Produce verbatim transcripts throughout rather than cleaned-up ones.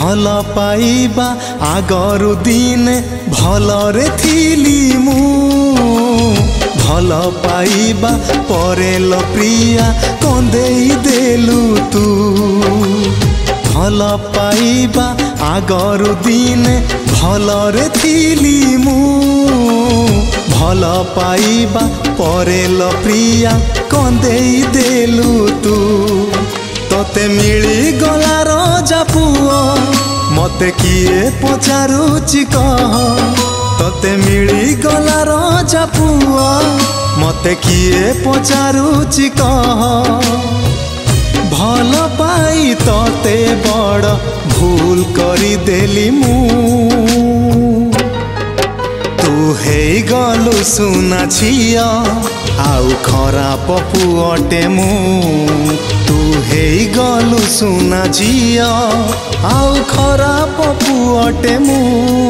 भल पाइबा आगरु दिने भलरे थिली मु भल पाइबा परे लो प्रिया कंदेई देलु तू भल पाइबा आगरु दिने भलरे थिली मु भल पाइबा परे लो प्रिया कंदेई देलु तू तोते मिली गला रजा पुओ मते किए पचारुची कह तोते मिली गला रजा पुओ मते किए पचारुची कह भल पाई तोते बड़ भूल करी देली मु तू हे गलु सुना छिया आउ खराप पुअटे मु तू हे गलु सुना झिया आउ खराप पुअटे मु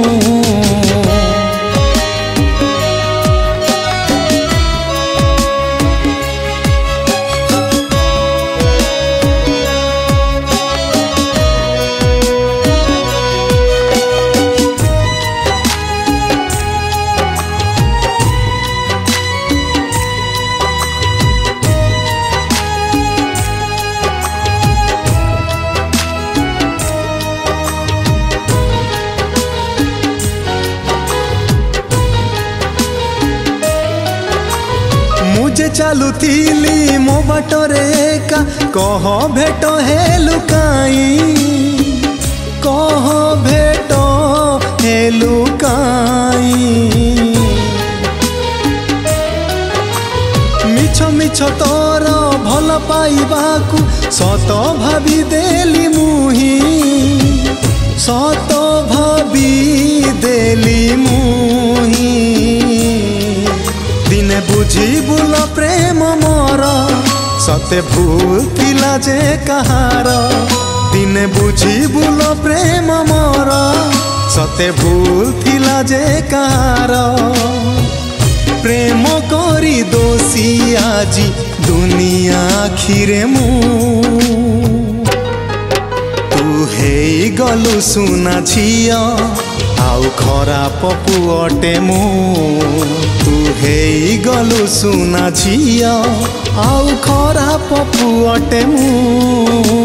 मुझे चालू थीली मो बाटरे एका कह भेट हे लुकाई कह भेट हे लुकाई मिछ मिछ तोर भल पाइबाकू सत भाभी देली मुही सत भाभी देली मुही दिने बुझी बुल प्रेम मोर सते भूल थिला जे कहार दिने बुझी बुल प्रेम मोर सते भूल थिला जे कहार प्रेम करी दोषी आजी दुनिया आखिरे मु तू हे गलु सुना छिया आउ खराप पुअटे मु तू हे गलु सुना झिया आउ खराप पुअटे मु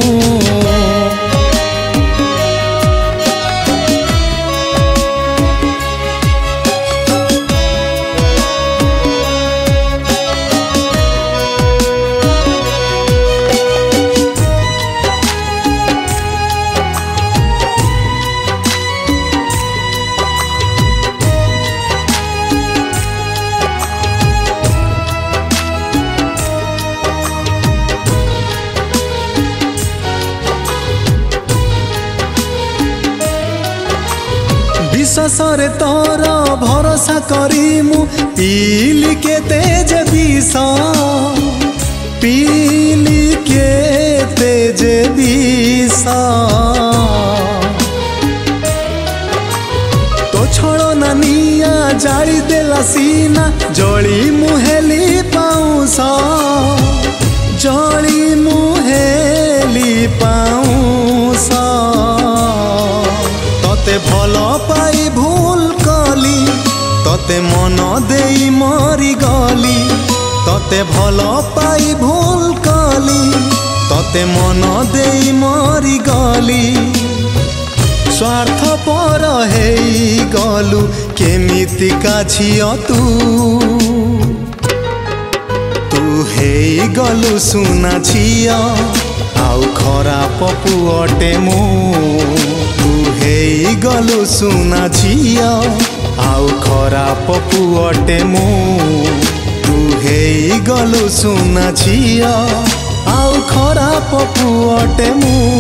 विश्वासरे तोर भरोसा करी मु पीली के तेज विष पीली के तेज विष तो छोड़ो ना निया जाली देला सीना जली मुहेली पाऊस जली मुहेली पाऊस तोते भल पाई भूल कली तोते मन देई मरी गली तोते भल पाई भूल कली तोते मन देई मरी गली स्वार्थ पर हेई गलु केमितिका झियो तू तू हेई गलु सुना झियो आउ खराप पुअटे मु तू हेई गलु सुना झिया आउ खराप पुअटे मु तू हेई गलु सुना झिया आउ खराप पुअटे मु।